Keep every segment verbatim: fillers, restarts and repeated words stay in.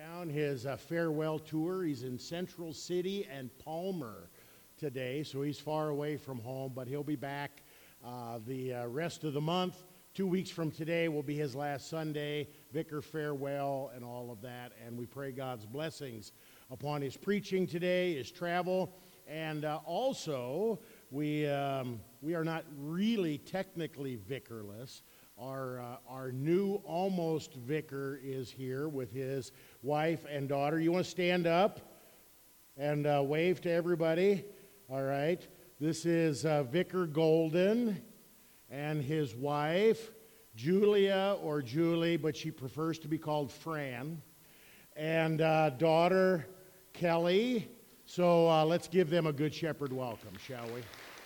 down his uh, farewell tour. He's in Central City and Palmer today, so he's far away from home, but he'll be back uh, the uh, rest of the month. Two weeks from today will be his last Sunday, vicar farewell and all of that, and we pray God's blessings upon his preaching today, his travel, and uh, also we, um, we are not really technically vicarless. Our, uh, our new almost vicar is here with his wife and daughter. You want to stand up and uh, wave to everybody? All right. This is uh, Vicar Golden and his wife, Julia or Julie, but she prefers to be called Fran, and uh, daughter, Kelly. So uh, let's give them a Good Shepherd welcome, shall we?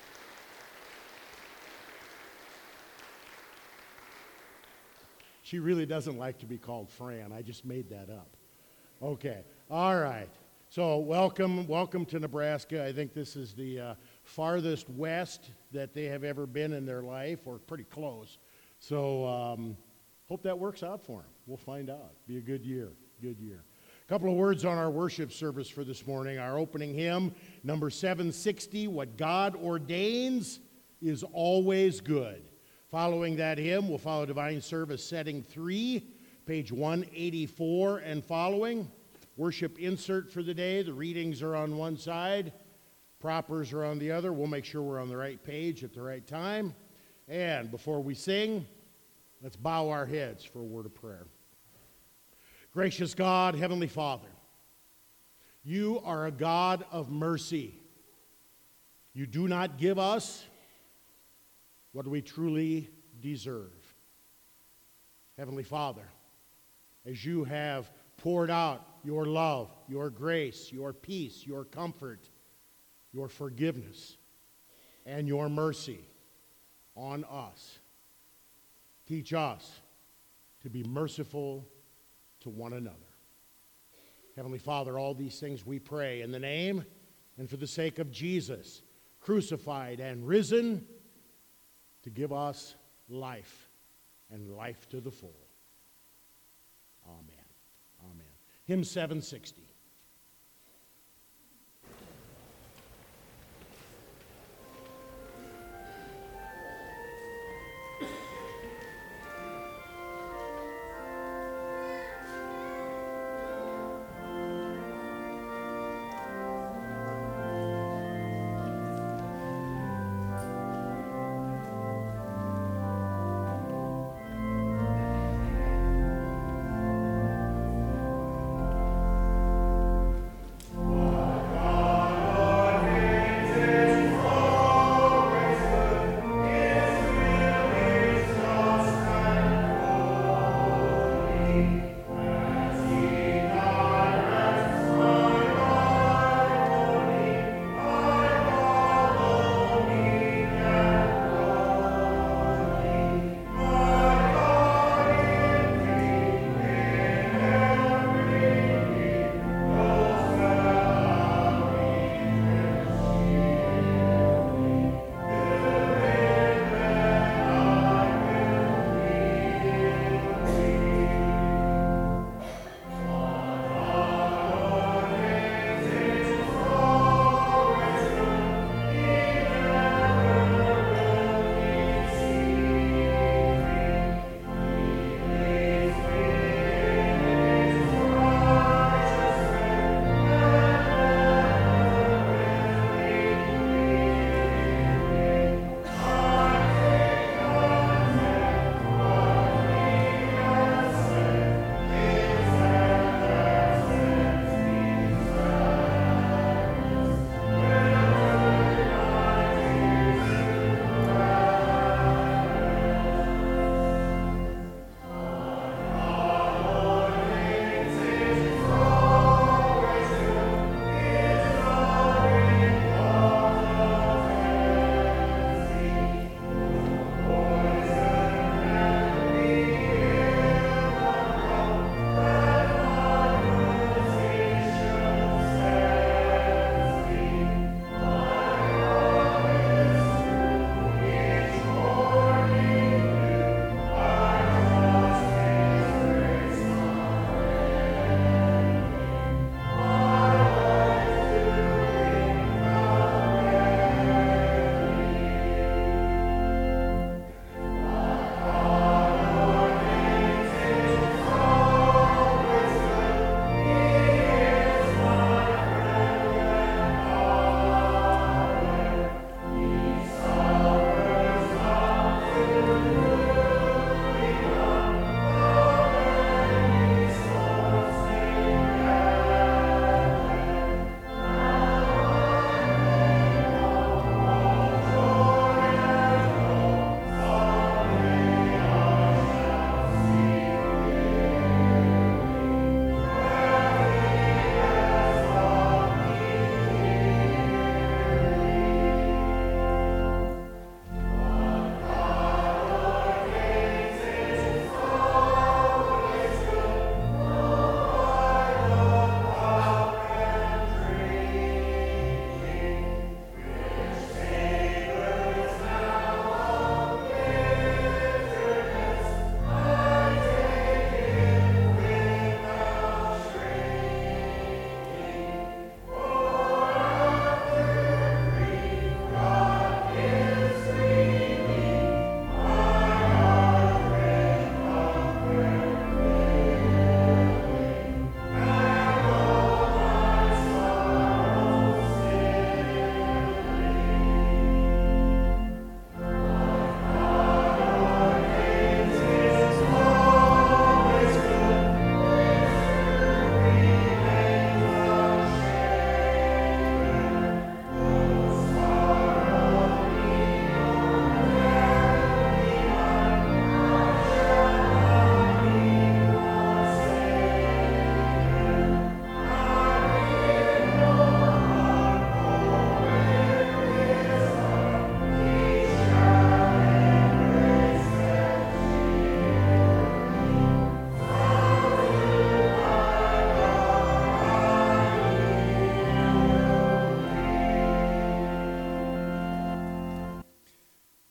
She really doesn't like to be called Fran. I just made that up. Okay. All right. So welcome, welcome to Nebraska. I think this is the uh, farthest west that they have ever been in their life, or pretty close. So um, hope that works out for them. We'll find out. Be a good year. Good year. A couple of words on our worship service for this morning. Our opening hymn, number seven sixty, What God Ordains is Always Good. Following that hymn, we'll follow Divine Service Setting three, page one eighty-four and following. Worship insert for the day. The readings are on one side. Propers are on the other. We'll make sure we're on the right page at the right time. And before we sing, let's bow our heads for a word of prayer. Gracious God, Heavenly Father, you are a God of mercy. You do not give us what we truly deserve. Heavenly Father, as you have poured out your love, your grace, your peace, your comfort, your forgiveness, and your mercy on us, teach us to be merciful to one another. Heavenly Father, all these things we pray in the name and for the sake of Jesus, crucified and risen, to give us life, and life to the full. Amen. Amen. Hymn seven sixty.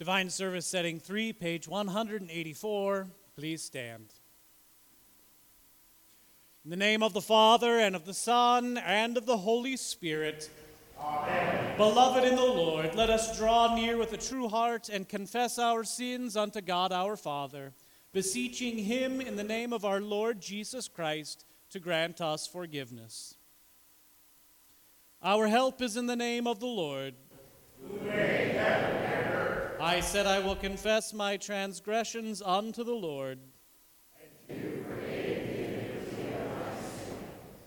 Divine Service Setting three, page one hundred eighty-four. Please stand. In the name of the Father, and of the Son, and of the Holy Spirit. Amen. Beloved in the Lord, let us draw near with a true heart and confess our sins unto God our Father, beseeching him in the name of our Lord Jesus Christ to grant us forgiveness. Our help is in the name of the Lord, who made heaven and earth. I said, I will confess my transgressions unto the Lord. And you forgave me the iniquity of my sin.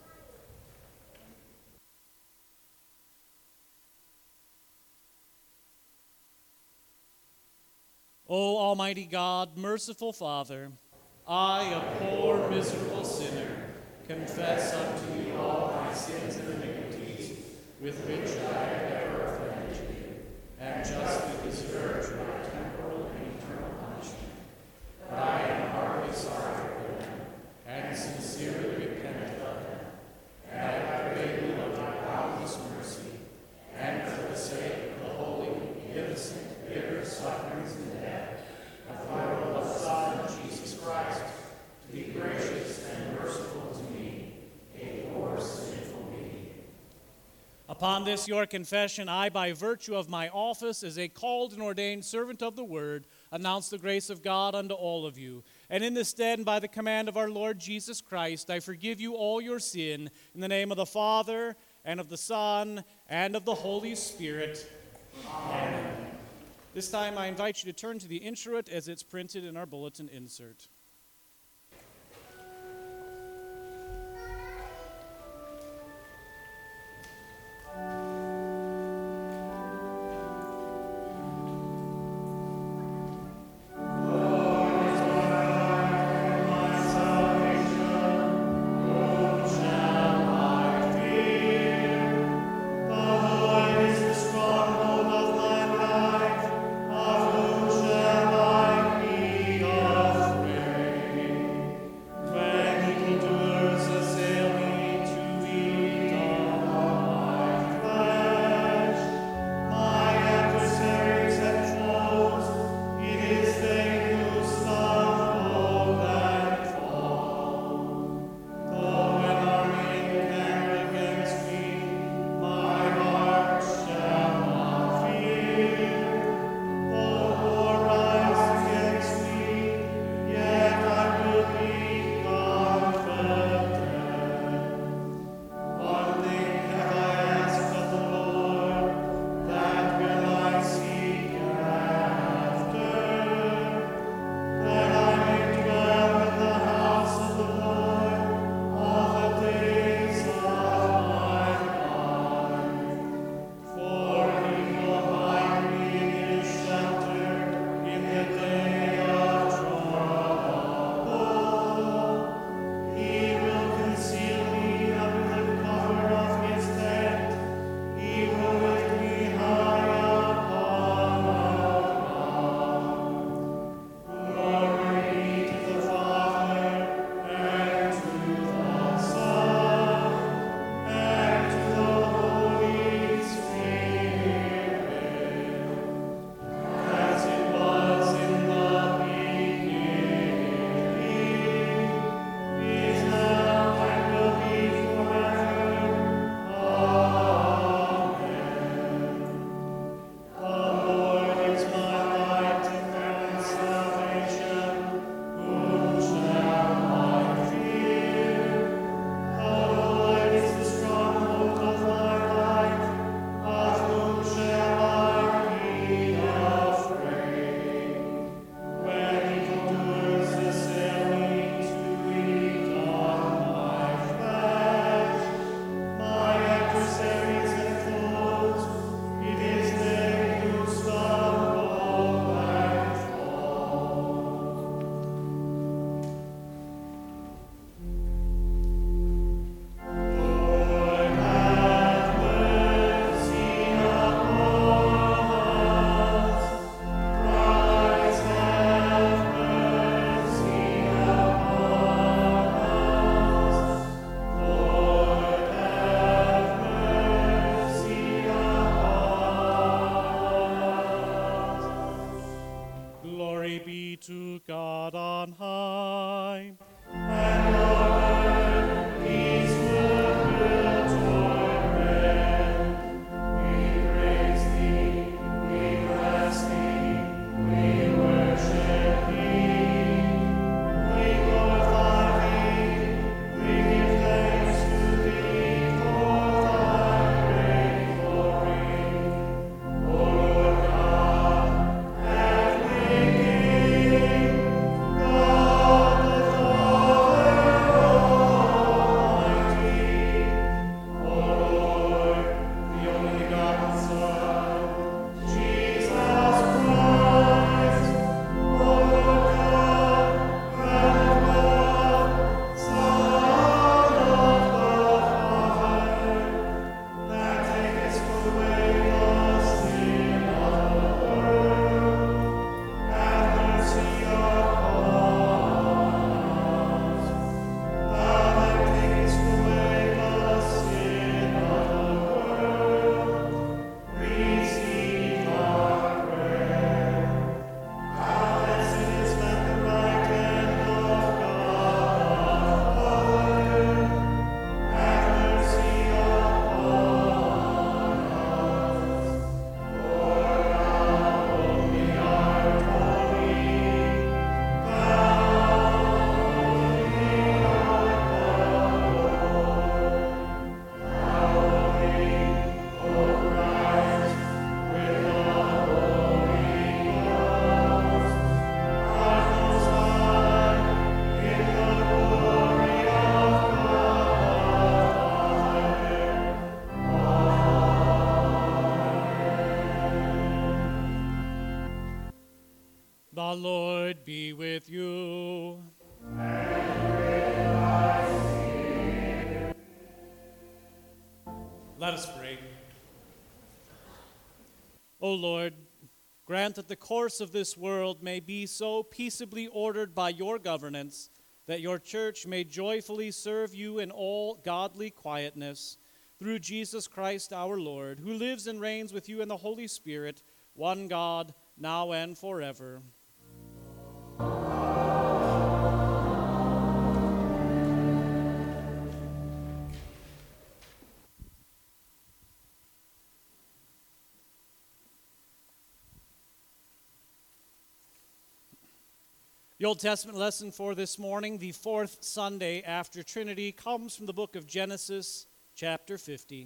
O Almighty God, merciful Father, I, a poor, miserable sinner, confess unto you all my sins and iniquities, with which I have ever offended you, and justly deserve your temporal and eternal punishment. But I am heartily sorry for them, and sincerely repent of them, and I pray you of your boundless mercy, and for the sake of the holy, innocent, bitter sufferings and death of my beloved Son, Jesus Christ, to be gracious and merciful to me, a poor, sinful being. Upon this your confession, I, by virtue of my office as a called and ordained servant of the word, announce the grace of God unto all of you. And in this stead, and by the command of our Lord Jesus Christ, I forgive you all your sin, in the name of the Father, and of the Son, and of the Holy Spirit. Amen. This time I invite you to turn to the introit as it's printed in our bulletin insert. Of whom shall I be afraid? The Lord be with you. Let us pray. O Lord, grant that the course of this world may be so peaceably ordered by your governance that your church may joyfully serve you in all godly quietness, through Jesus Christ our Lord, who lives and reigns with you in the Holy Spirit, one God, now and forever. The Old Testament lesson for this morning, the fourth Sunday after Trinity, comes from the book of Genesis, chapter fifty.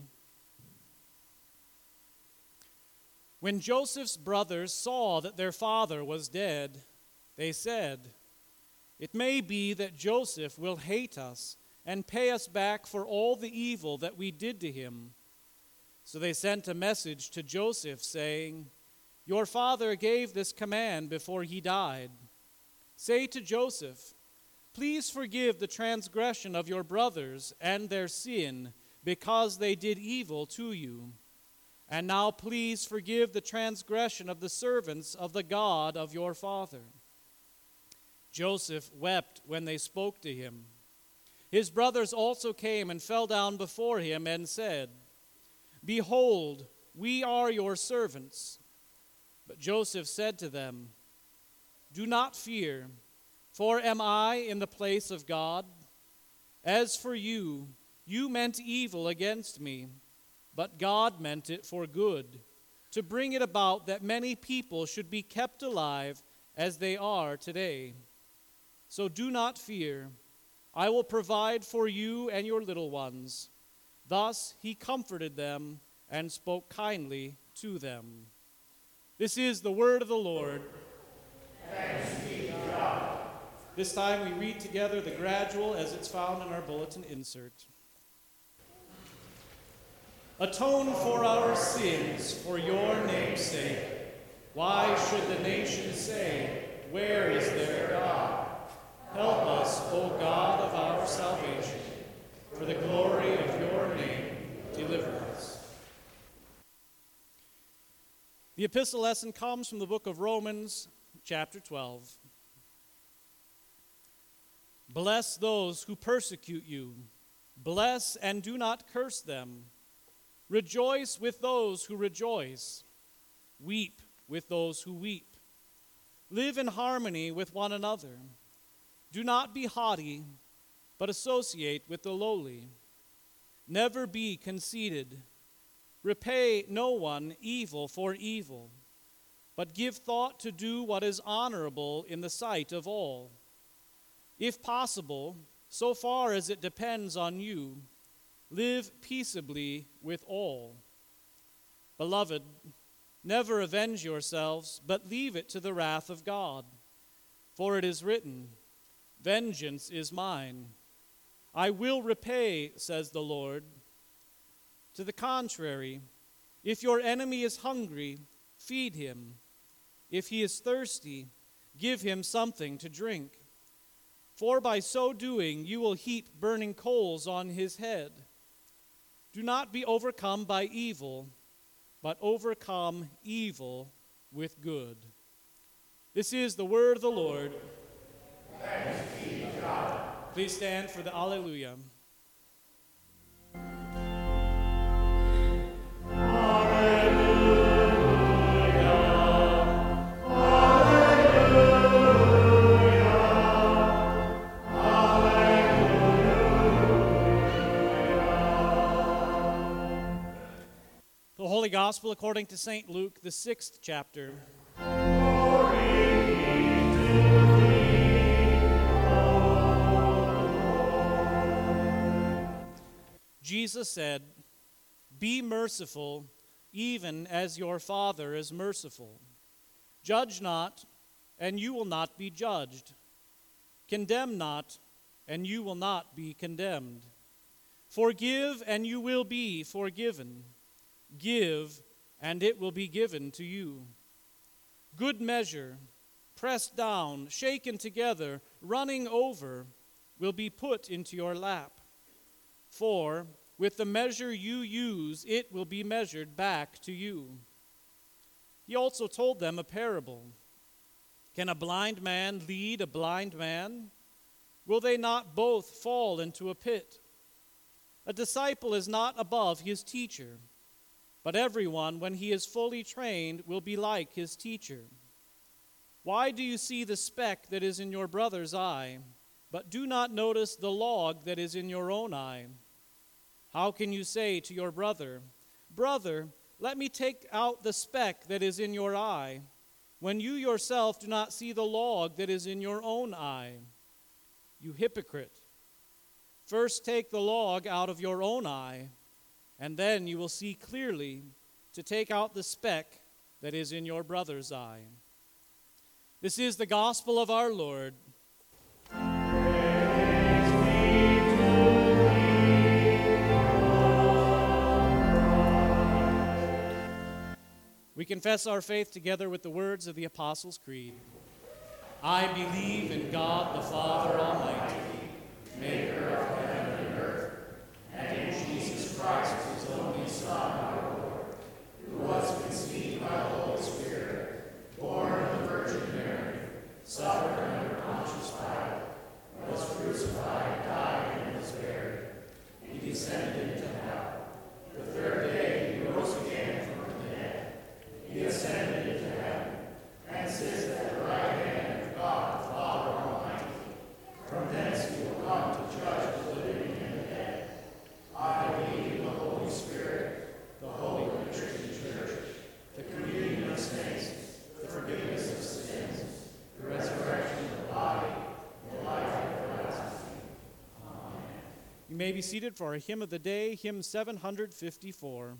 When Joseph's brothers saw that their father was dead, they said, "It may be that Joseph will hate us and pay us back for all the evil that we did to him." So they sent a message to Joseph saying, "Your father gave this command before he died. Say to Joseph, 'Please forgive the transgression of your brothers and their sin, because they did evil to you. And now please forgive the transgression of the servants of the God of your father.'" Joseph wept when they spoke to him. His brothers also came and fell down before him and said, "Behold, we are your servants." But Joseph said to them, "Do not fear, for am I in the place of God? As for you, you meant evil against me, but God meant it for good, to bring it about that many people should be kept alive as they are today. So do not fear. I will provide for you and your little ones." Thus he comforted them and spoke kindly to them. This is the word of the Lord. Thanks be to God. This time we read together the gradual as it's found in our bulletin insert. "Atone for our sins for your name's sake. Why should the nations say, 'Where is their God?' Help us, O God of our salvation. For the glory of your name, deliver us." The epistle lesson comes from the book of Romans, chapter twelve. "Bless those who persecute you. Bless and do not curse them. Rejoice with those who rejoice. Weep with those who weep. Live in harmony with one another. Do not be haughty, but associate with the lowly. Never be conceited. Repay no one evil for evil, but give thought to do what is honorable in the sight of all. If possible, so far as it depends on you, live peaceably with all. Beloved, never avenge yourselves, but leave it to the wrath of God. For it is written, 'Vengeance is mine. I will repay,' says the Lord. To the contrary, if your enemy is hungry, feed him. If he is thirsty, give him something to drink. For by so doing, you will heap burning coals on his head. Do not be overcome by evil, but overcome evil with good." This is the word of the Lord. Thanks be to God. Please stand for the Alleluia. The Holy Gospel according to Saint Luke, the sixth chapter. Jesus said, "Be merciful, even as your Father is merciful. Judge not, and you will not be judged. Condemn not, and you will not be condemned. Forgive, and you will be forgiven. Give, and it will be given to you. Good measure, pressed down, shaken together, running over, will be put into your lap. For with the measure you use, it will be measured back to you." He also told them a parable. "Can a blind man lead a blind man? Will they not both fall into a pit? A disciple is not above his teacher, but everyone, when he is fully trained, will be like his teacher. Why do you see the speck that is in your brother's eye, but do not notice the log that is in your own eye? How can you say to your brother, 'Brother, let me take out the speck that is in your eye,' when you yourself do not see the log that is in your own eye? You hypocrite! First take the log out of your own eye, and then you will see clearly to take out the speck that is in your brother's eye." This is the gospel of our Lord. We confess our faith together with the words of the Apostles' Creed. I believe in God the Father Almighty, maker of heaven and earth, and in Jesus Christ, his only Son, our Lord, who was conceived by the Holy Spirit, born of the Virgin Mary, suffered under Pontius Pilate, was crucified, died, and was buried. He descended into hell. The third day he rose again from the dead. He ascended into heaven, and sits at the right hand of God, the Father Almighty. From thence he will come to judge the living and the dead. I believe in the Holy Spirit, the holy Christian Church, the communion of saints, the forgiveness of sins, the resurrection of the body, and the life everlasting. Amen. You may be seated for our hymn of the day, hymn seven fifty-four.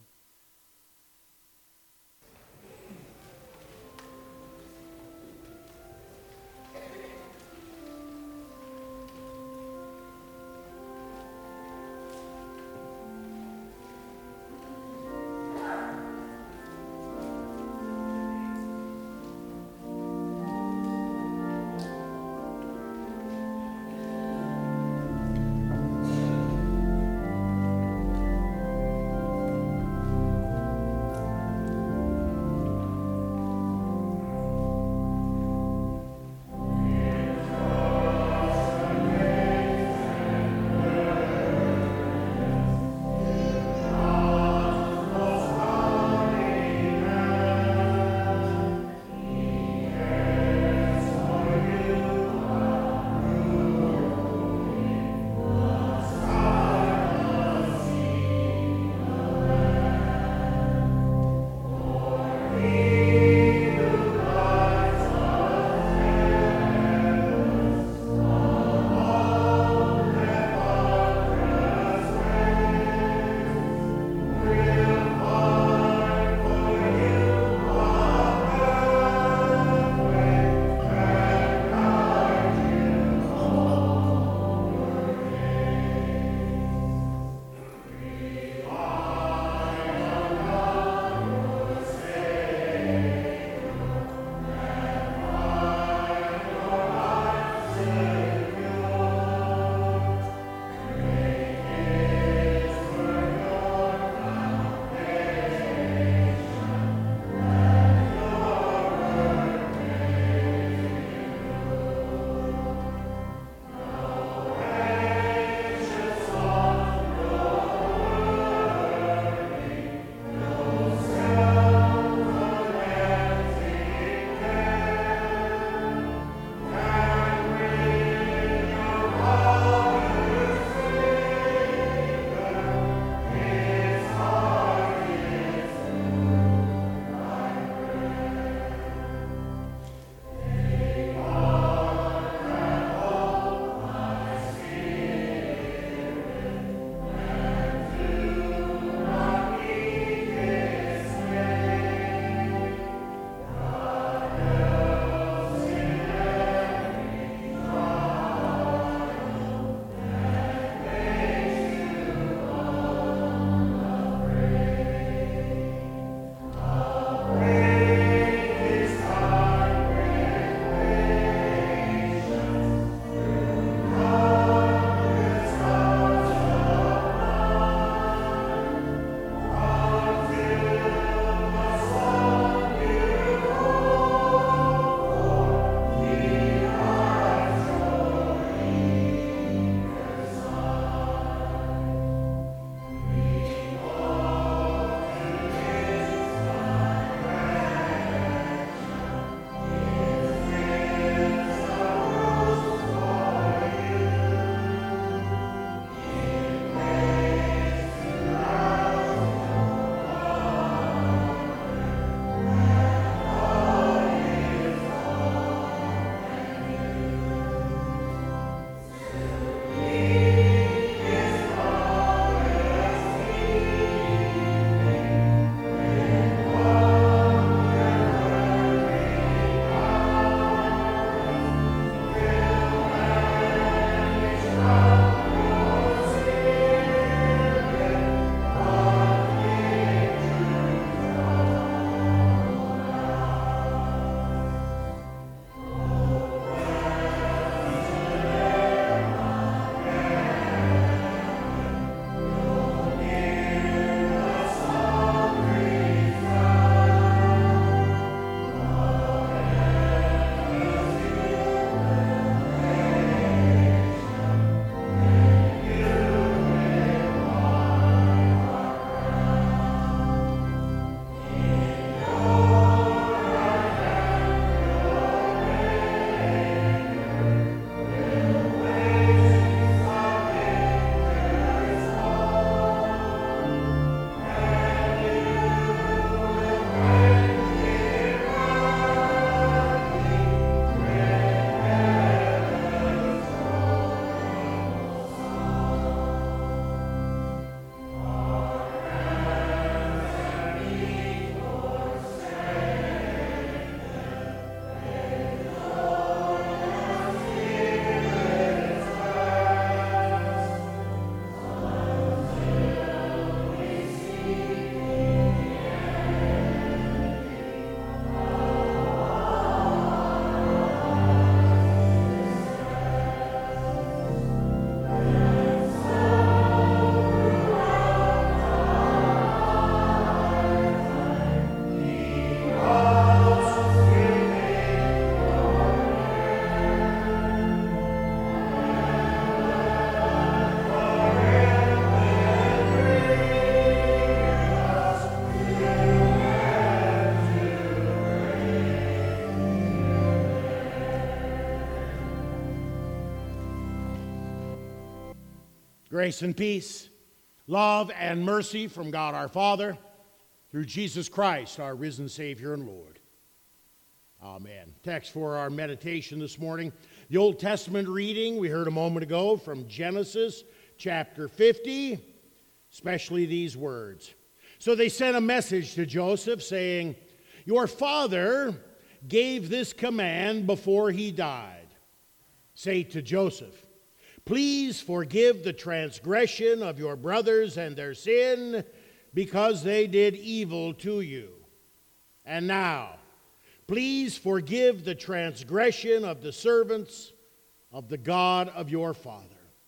Grace and peace, love and mercy from God our Father, through Jesus Christ, our risen Savior and Lord. Amen. Text for our meditation this morning. The Old Testament reading we heard a moment ago from Genesis chapter fifty, especially these words. So they sent a message to Joseph saying, "Your father gave this command before he died. Say to Joseph, please forgive the transgression of your brothers and their sin, because they did evil to you. And now, please forgive the transgression of the servants of the God of your father."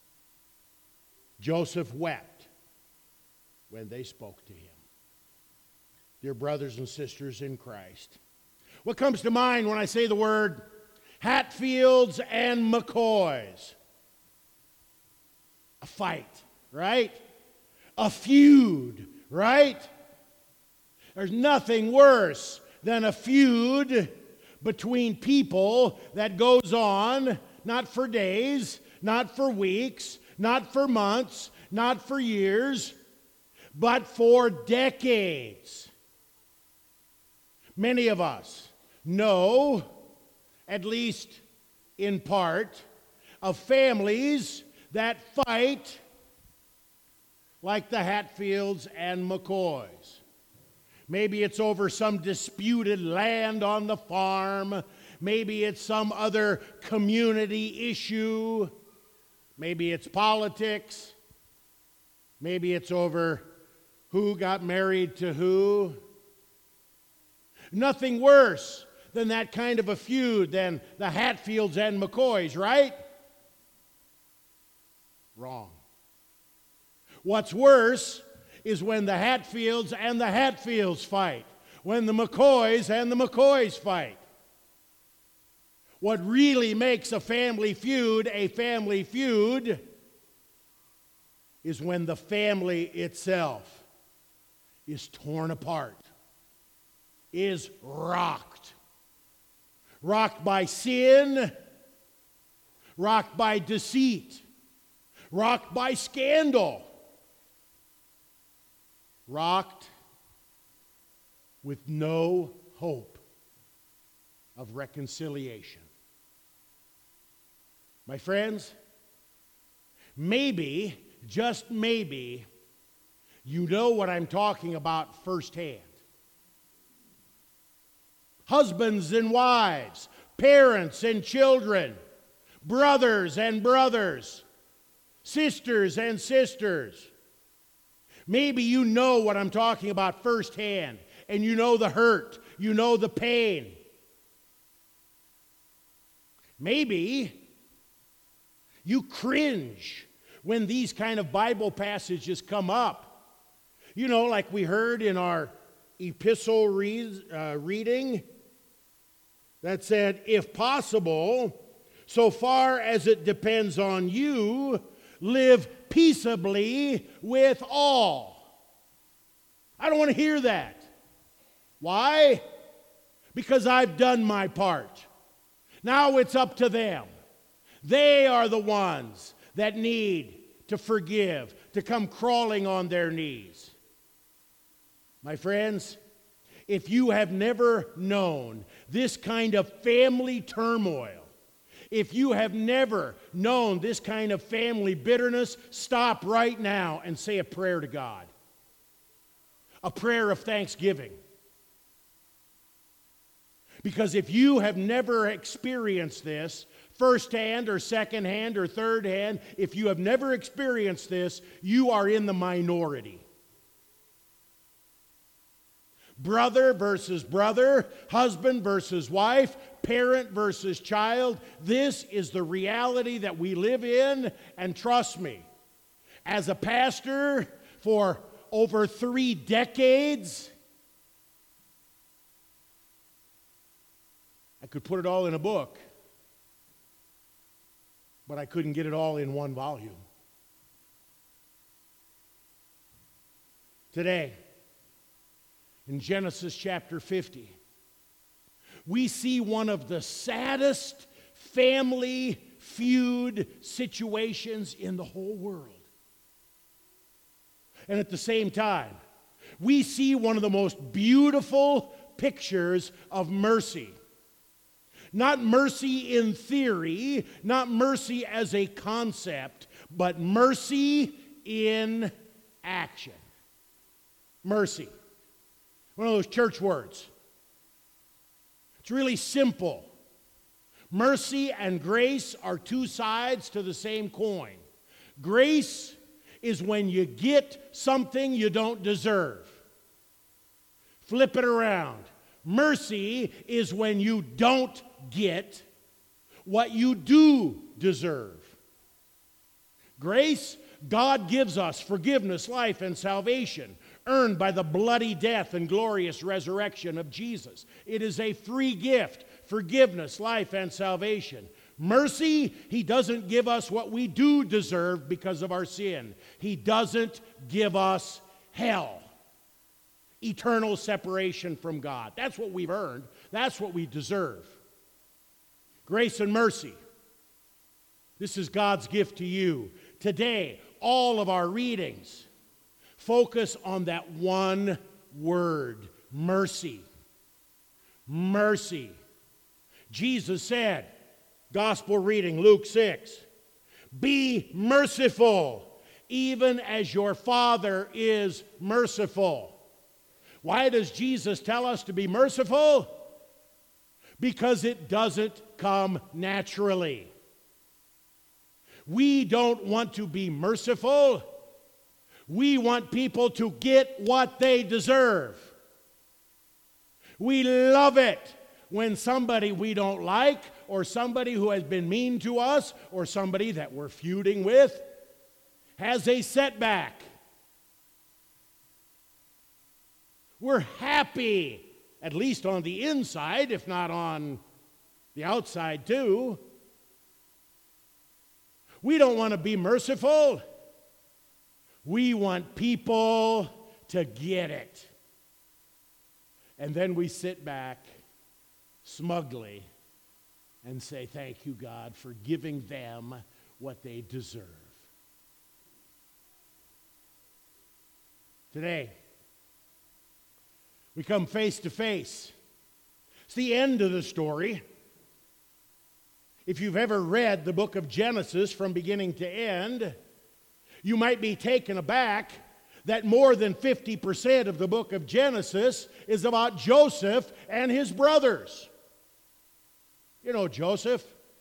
Joseph wept when they spoke to him. Dear brothers and sisters in Christ, what comes to mind when I say the word Hatfields and McCoys? A fight, right? A feud, right? There's nothing worse than a feud between people that goes on not for days, not for weeks, not for months, not for years, but for decades. Many of us know, at least in part, of families that fight like the Hatfields and McCoys. Maybe it's over some disputed land on the farm. Maybe it's some other community issue. Maybe it's politics. Maybe it's over who got married to who. Nothing worse than that kind of a feud than the Hatfields and McCoys, right? Wrong. What's worse is when the Hatfields and the Hatfields fight, when the McCoys and the McCoys fight. What really makes a family feud a family feud is when the family itself is torn apart, is rocked. Rocked by sin, rocked by deceit, rocked by scandal, rocked with no hope of reconciliation. My friends, maybe, just maybe, you know what I'm talking about firsthand. Husbands and wives, parents and children, brothers and brothers, sisters and sisters. Maybe you know what I'm talking about firsthand, and you know the hurt, you know the pain. Maybe you cringe when these kind of Bible passages come up. You know, like we heard in our epistle read, uh, reading that said, if possible, so far as it depends on you, live peaceably with all. I don't want to hear that. Why? Because I've done my part. Now it's up to them. They are the ones that need to forgive, to come crawling on their knees. My friends, if you have never known this kind of family turmoil, if you have never known this kind of family bitterness, stop right now and say a prayer to God. A prayer of thanksgiving. Because if you have never experienced this, firsthand or secondhand or third hand, if you have never experienced this, you are in the minority. Brother versus brother, husband versus wife, parent versus child. This is the reality that we live in, and trust me, as a pastor for over three decades, I could put it all in a book, but I couldn't get it all in one volume. Today, in Genesis chapter fifty, we see one of the saddest family feud situations in the whole world. And at the same time, we see one of the most beautiful pictures of mercy. Not mercy in theory, not mercy as a concept, but mercy in action. Mercy. One of those church words. It's really simple. Mercy and grace are two sides to the same coin. Grace is when you get something you don't deserve. Flip it around. Mercy is when you don't get what you do deserve. Grace, God gives us forgiveness, life, and salvation, earned by the bloody death and glorious resurrection of Jesus. It is a free gift, forgiveness, life, and salvation. Mercy, He doesn't give us what we do deserve because of our sin. He doesn't give us hell, eternal separation from God. That's what we've earned. That's what we deserve. Grace and mercy. This is God's gift to you. Today, all of our readings focus on that one word, mercy. Mercy. Jesus said, Gospel reading, Luke six, be merciful, even as your Father is merciful. Why does Jesus tell us to be merciful? Because it doesn't come naturally. We don't want to be merciful. We want people to get what they deserve. We love it when somebody we don't like, or somebody who has been mean to us, or somebody that we're feuding with, has a setback. We're happy, at least on the inside, if not on the outside too. We don't want to be merciful. We want people to get it. And then we sit back smugly and say, thank you, God, for giving them what they deserve. Today, we come face to face. It's the end of the story. If you've ever read the book of Genesis from beginning to end, you might be taken aback that more than fifty percent of the book of Genesis is about Joseph and his brothers. You know Joseph.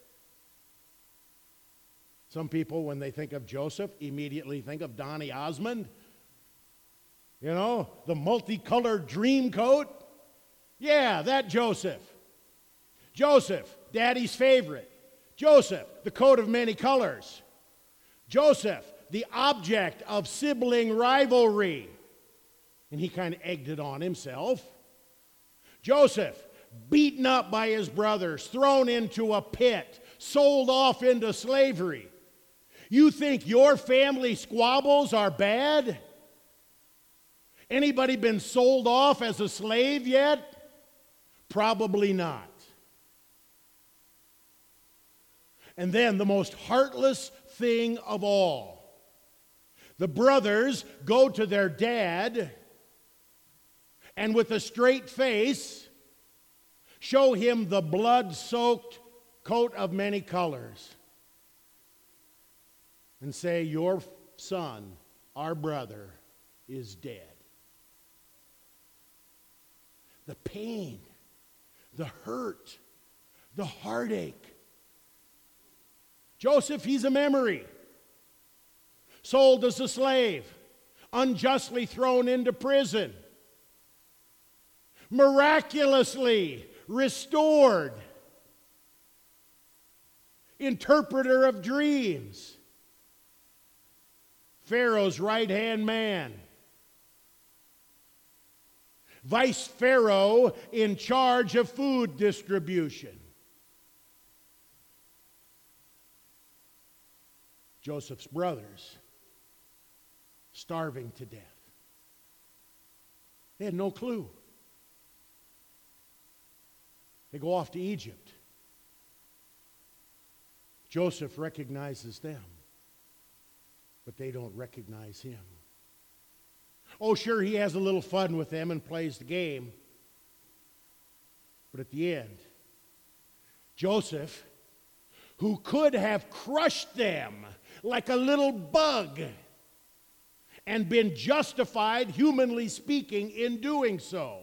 Some people, when they think of Joseph, immediately think of Donny Osmond. You know, the multicolored dream coat. Yeah, that Joseph. Joseph, Daddy's favorite. Joseph, the coat of many colors. Joseph, the object of sibling rivalry. And he kind of egged it on himself. Joseph, beaten up by his brothers, thrown into a pit, sold off into slavery. You think your family squabbles are bad? Anybody been sold off as a slave yet? Probably not. And then the most heartless thing of all. The brothers go to their dad and with a straight face show him the blood-soaked coat of many colors and say, your son, our brother, is dead. The pain, the hurt, the heartache. Joseph, he's a memory. Sold as a slave, unjustly thrown into prison, miraculously restored, interpreter of dreams, Pharaoh's right-hand man, vice pharaoh in charge of food distribution. Joseph's brothers starving to death. They had no clue. They go off to Egypt. Joseph recognizes them, but they don't recognize him. Oh, sure, he has a little fun with them and plays the game. But at the end, Joseph, who could have crushed them like a little bug and been justified, humanly speaking, in doing so,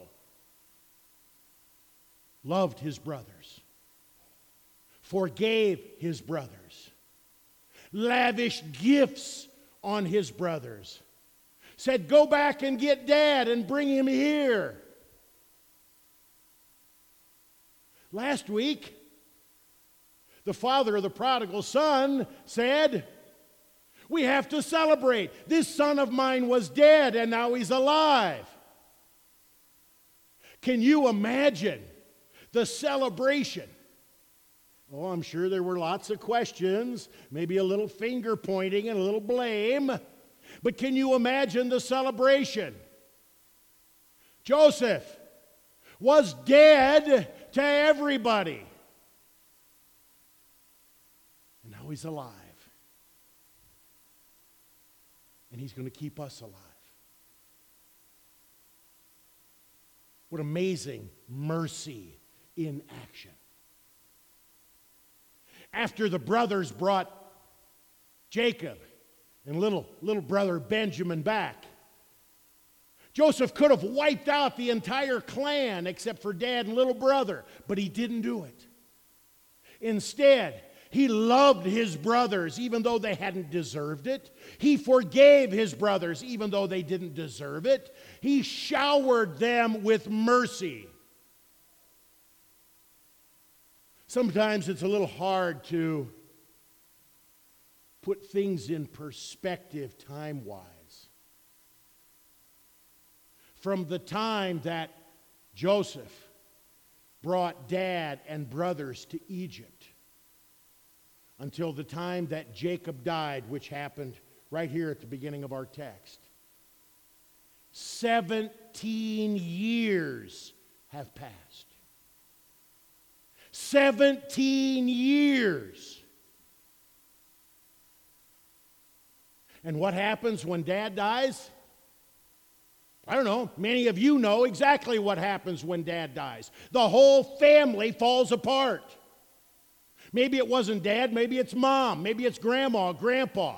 loved his brothers, forgave his brothers, lavished gifts on his brothers, said, "Go back and get Dad and bring him here." Last week, the father of the prodigal son said, "We have to celebrate. This son of mine was dead and now he's alive." Can you imagine the celebration? Oh, I'm sure there were lots of questions, maybe a little finger pointing and a little blame. But can you imagine the celebration? Joseph was dead to everybody, and now he's alive. And he's going to keep us alive. What amazing mercy in action. After the brothers brought Jacob and little, little brother Benjamin back, Joseph could have wiped out the entire clan except for dad and little brother, but he didn't do it. Instead, he loved his brothers even though they hadn't deserved it. He forgave his brothers even though they didn't deserve it. He showered them with mercy. Sometimes it's a little hard to put things in perspective time-wise. From the time that Joseph brought dad and brothers to Egypt until the time that Jacob died, which happened right here at the beginning of our text, seventeen years have passed. seventeen years. And what happens when dad dies? I don't know. Many of you know exactly what happens when dad dies. The whole family falls apart. Maybe it wasn't dad, maybe it's mom, maybe it's grandma, grandpa.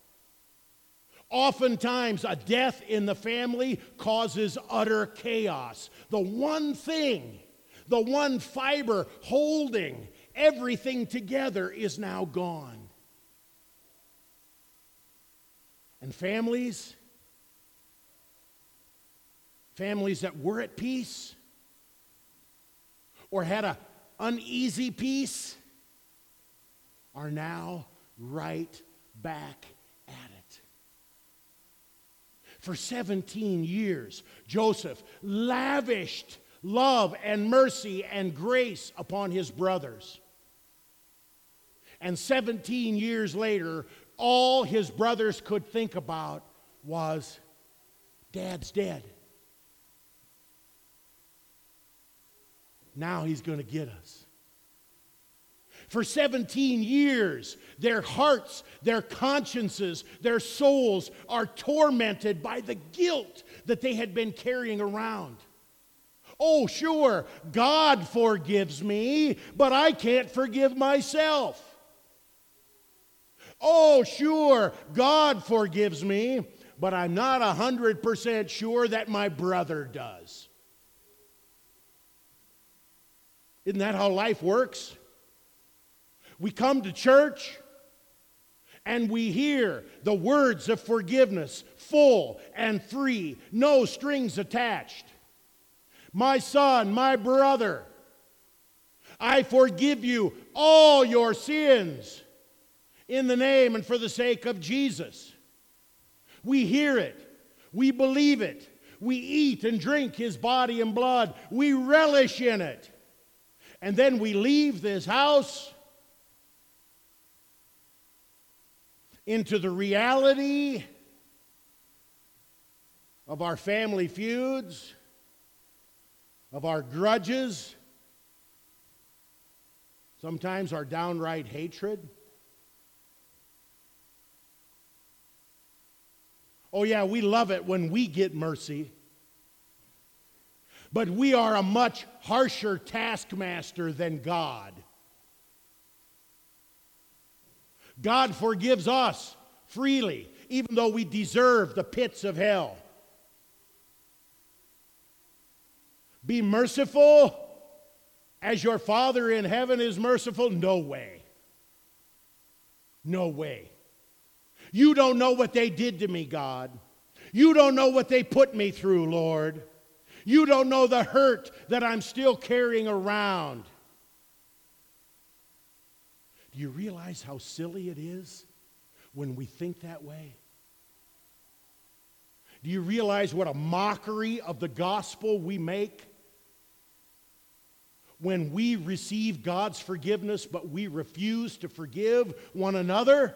Oftentimes, a death in the family causes utter chaos. The one thing, the one fiber holding everything together is now gone. And families, families that were at peace or had an uneasy peace are now right back at it. For seventeen years, Joseph lavished love and mercy and grace upon his brothers. And seventeen years later, all his brothers could think about was, Dad's dead. Now he's going to get us. For seventeen years, their hearts, their consciences, their souls are tormented by the guilt that they had been carrying around. Oh, sure, God forgives me, but I can't forgive myself. Oh, sure, God forgives me, but I'm not one hundred percent sure that my brother does. Isn't that how life works? We come to church and we hear the words of forgiveness, full and free, no strings attached. My son, my brother, I forgive you all your sins in the name and for the sake of Jesus. We hear it. We believe it. We eat and drink his body and blood. We relish in it. And then we leave this house into the reality of our family feuds, of our grudges, sometimes our downright hatred. Oh yeah, we love it when we get mercy. But we are a much harsher taskmaster than God. God forgives us freely, even though we deserve the pits of hell. Be merciful as your Father in heaven is merciful? No way. No way. You don't know what they did to me, God. You don't know what they put me through, Lord. You don't know the hurt that I'm still carrying around. Do you realize how silly it is when we think that way? Do you realize what a mockery of the gospel we make when we receive God's forgiveness, but we refuse to forgive one another?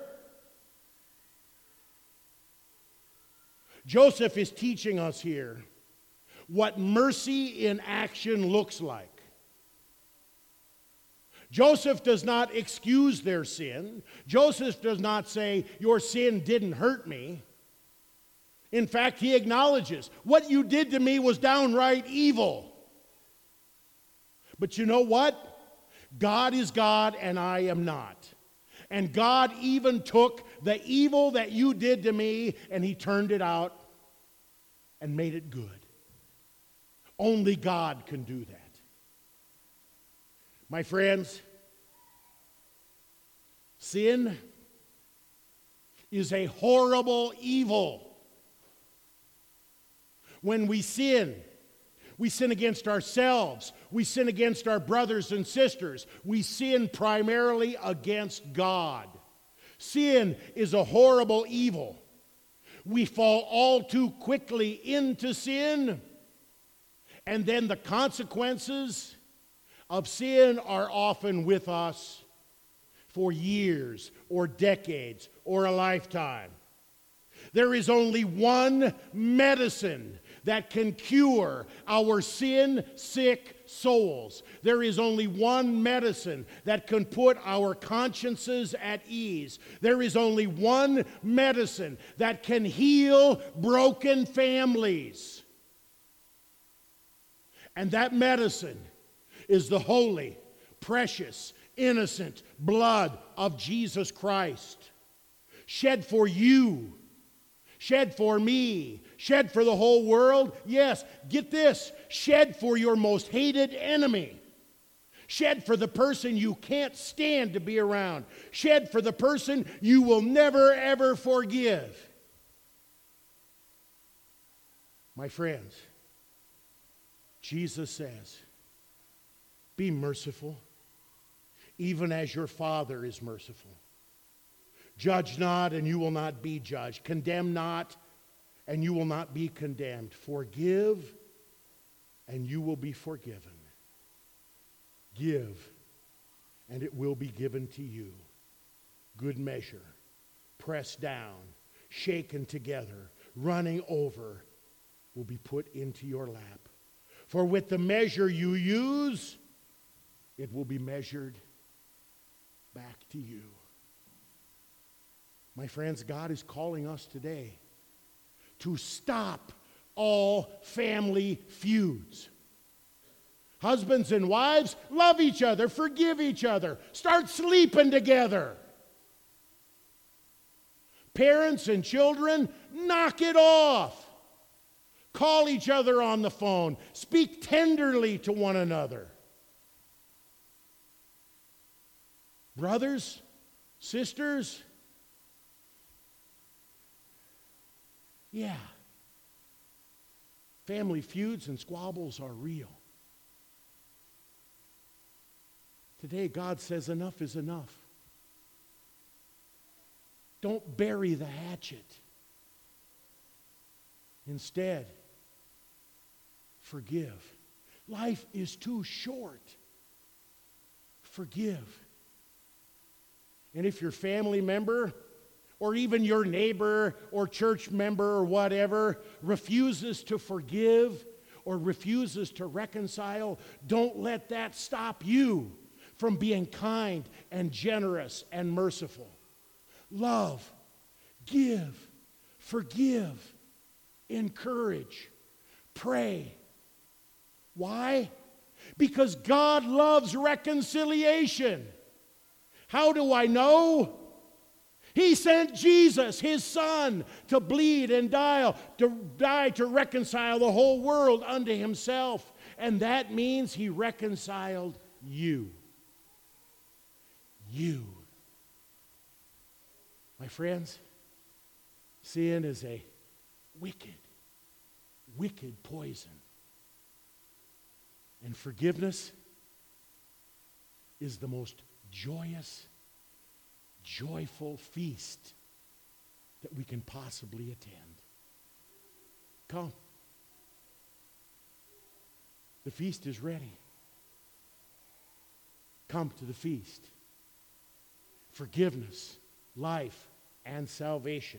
Joseph is teaching us here what mercy in action looks like. Joseph does not excuse their sin. Joseph does not say, your sin didn't hurt me. In fact, he acknowledges, what you did to me was downright evil. But you know what? God is God and I am not. And God even took the evil that you did to me and he turned it out and made it good. Only God can do that. My friends, sin is a horrible evil. When we sin, we sin against ourselves. We sin against our brothers and sisters. We sin primarily against God. Sin is a horrible evil. We fall all too quickly into sin, and then the consequences of sin are often with us for years or decades or a lifetime. There is only one medicine that can cure our sin-sick souls. There is only one medicine that can put our consciences at ease. There is only one medicine that can heal broken families. And that medicine is the holy, precious, innocent blood of Jesus Christ, shed for you, shed for me, shed for the whole world. Yes, get this, shed for your most hated enemy, shed for the person you can't stand to be around, shed for the person you will never ever forgive. My friends, Jesus says, be merciful, even as your Father is merciful. Judge not, and you will not be judged. Condemn not, and you will not be condemned. Forgive, and you will be forgiven. Give, and it will be given to you. Good measure, pressed down, shaken together, running over, will be put into your lap. For with the measure you use, it will be measured back to you. My friends, God is calling us today to stop all family feuds. Husbands and wives, love each other, forgive each other, start sleeping together. Parents and children, knock it off. Call each other on the phone. Speak tenderly to one another. Brothers, sisters, yeah, family feuds and squabbles are real. Today, God says enough is enough. Don't bury the hatchet. Instead, forgive. Life is too short. Forgive. And if your family member, or even your neighbor or church member or whatever, refuses to forgive or refuses to reconcile, don't let that stop you from being kind and generous and merciful. Love, give, forgive, encourage, pray. Why? Because God loves reconciliation. How do I know? He sent Jesus, his son, to bleed and die, to die to reconcile the whole world unto himself. And that means he reconciled you. You. My friends, sin is a wicked, wicked poison. And forgiveness is the most joyous, joyful feast that we can possibly attend. Come. The feast is ready. Come to the feast. Forgiveness, life, and salvation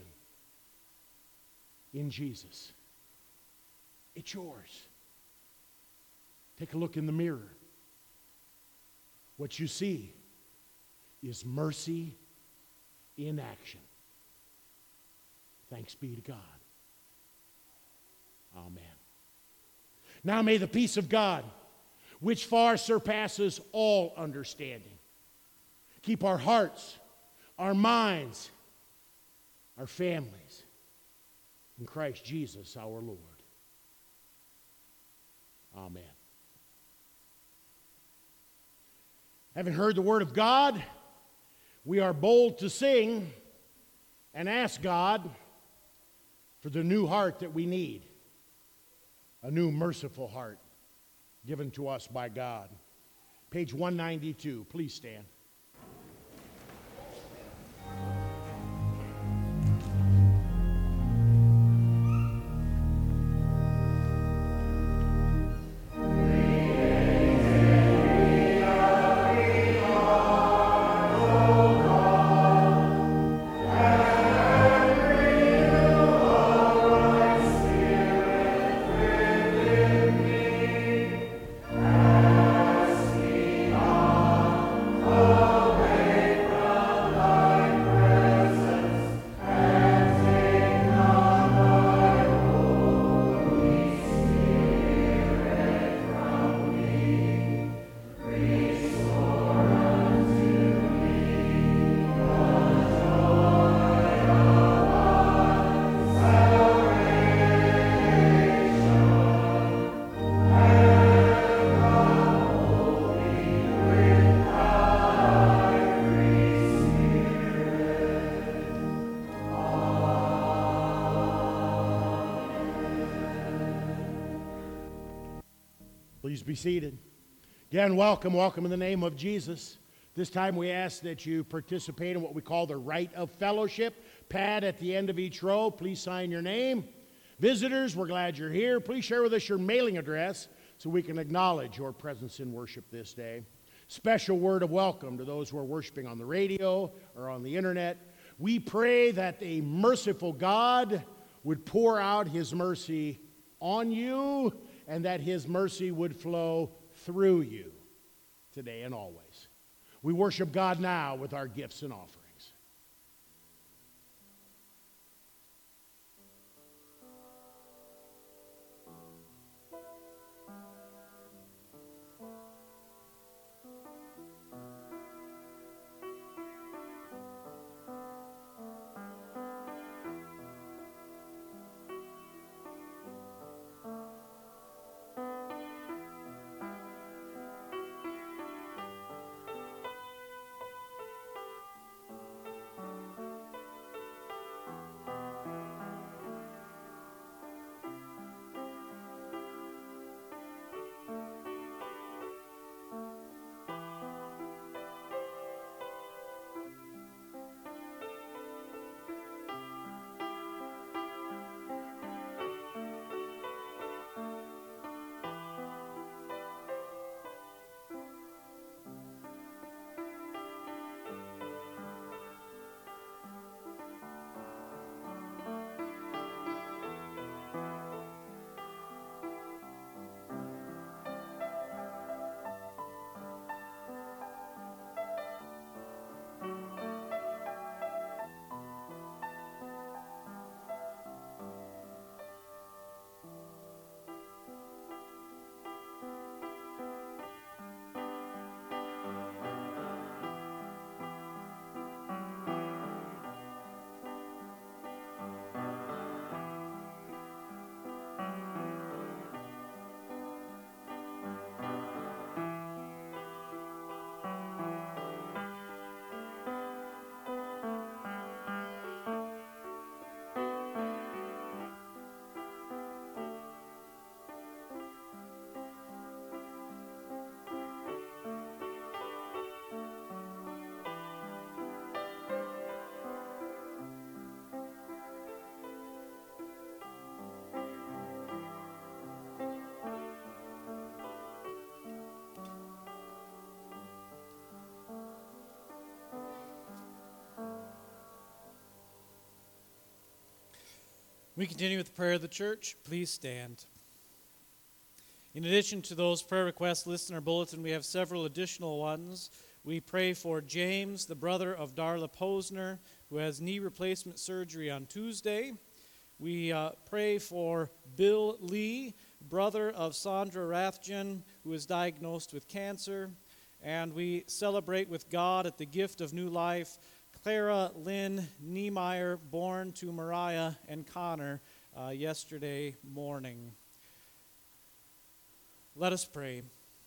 in Jesus. It's yours. Take a look in the mirror. What you see is mercy in action. Thanks be to God. Amen. Now may the peace of God, which far surpasses all understanding, keep our hearts, our minds, our families in Christ Jesus our Lord. Amen. Having heard the word of God, we are bold to sing and ask God for the new heart that we need, a new merciful heart given to us by God. Page one ninety-two, please stand. Please be seated. Again, welcome, welcome in the name of Jesus. This time we ask that you participate in what we call the rite of fellowship. Pad at the end of each row, please sign your name. Visitors, we're glad you're here. Please share with us your mailing address so we can acknowledge your presence in worship this day. Special word of welcome to those who are worshiping on the radio or on the internet. We pray that a merciful God would pour out his mercy on you and that his mercy would flow through you today and always. We worship God now with our gifts and offerings. We continue with the prayer of the church. Please stand. In addition to those prayer requests listed in our bulletin, we have several additional ones. We pray for James, the brother of Darla Posner, who has knee replacement surgery on Tuesday. We uh, pray for Bill Lee, brother of Sandra Rathjen, who is diagnosed with cancer. And we celebrate with God at the gift of new life Clara Lynn Niemeyer, born to Mariah and Connor uh, yesterday morning. Let us pray.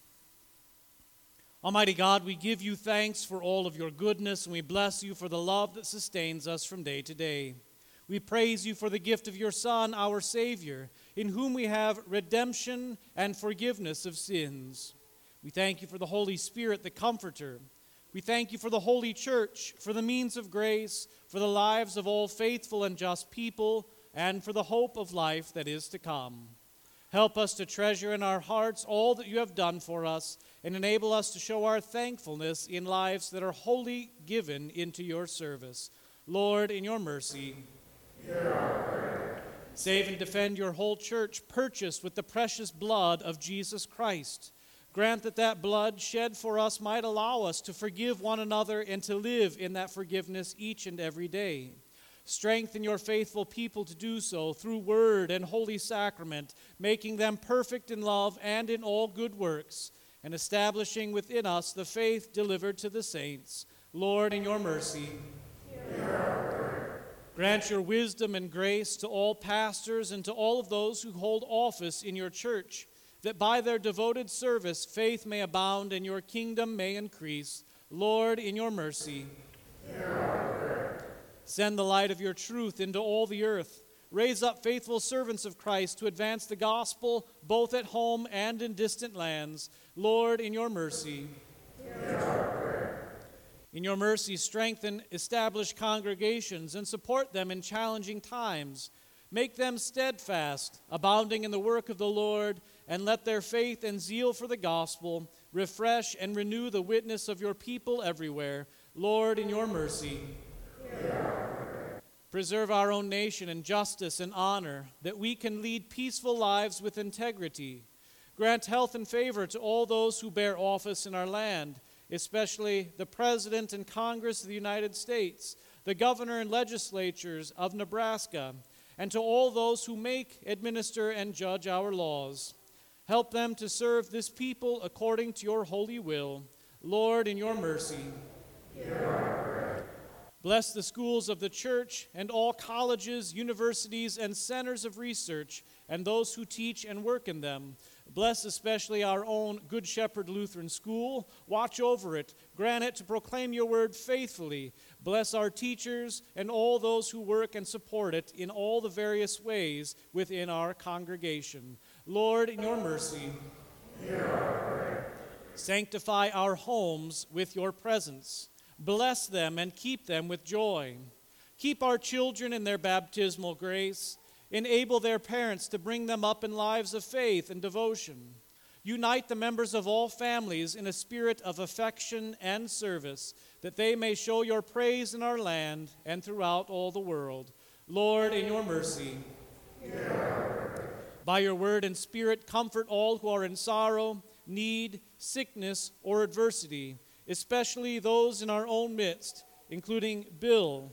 Almighty God, we give you thanks for all of your goodness, and we bless you for the love that sustains us from day to day. We praise you for the gift of your Son, our Savior, in whom we have redemption and forgiveness of sins. We thank you for the Holy Spirit, the Comforter. We thank you for the Holy Church, for the means of grace, for the lives of all faithful and just people, and for the hope of life that is to come. Help us to treasure in our hearts all that you have done for us, and enable us to show our thankfulness in lives that are wholly given into your service. Lord, in your mercy, hear our prayer. Save and defend your whole church, purchased with the precious blood of Jesus Christ. Grant that that blood shed for us might allow us to forgive one another and to live in that forgiveness each and every day. Strengthen your faithful people to do so through word and holy sacrament, making them perfect in love and in all good works, and establishing within us the faith delivered to the saints. Lord, in your mercy, hear our prayer. Grant your wisdom and grace to all pastors and to all of those who hold office in your church, that by their devoted service faith may abound and your kingdom may increase. Lord, in your mercy, hear our prayer. Send the light of your truth into all the earth. Raise up faithful servants of Christ to advance the gospel both at home and in distant lands. Lord, in your mercy, hear our prayer. In your mercy, strengthen established congregations and support them in challenging times. Make them steadfast, abounding in the work of the Lord, and let their faith and zeal for the gospel refresh and renew the witness of your people everywhere. Lord, in your mercy, hear our prayer. Preserve our own nation in justice and honor, that we can lead peaceful lives with integrity. Grant health and favor to all those who bear office in our land, especially the President and Congress of the United States, the governor and legislatures of Nebraska, and to all those who make, administer, and judge our laws. Help them to serve this people according to your holy will. Lord, in your mercy, hear our prayer. Bless the schools of the church and all colleges, universities, and centers of research, and those who teach and work in them. Bless especially our own Good Shepherd Lutheran School. Watch over it. Grant it to proclaim your word faithfully. Bless our teachers and all those who work and support it in all the various ways within our congregation. Lord, in your mercy, hear our prayer. Sanctify our homes with your presence. Bless them and keep them with joy. Keep our children in their baptismal grace. Enable their parents to bring them up in lives of faith and devotion. Unite the members of all families in a spirit of affection and service, that they may show your praise in our land and throughout all the world. Lord, in your mercy, hear our prayer. By your word and spirit, comfort all who are in sorrow, need, sickness, or adversity, especially those in our own midst, including Bill,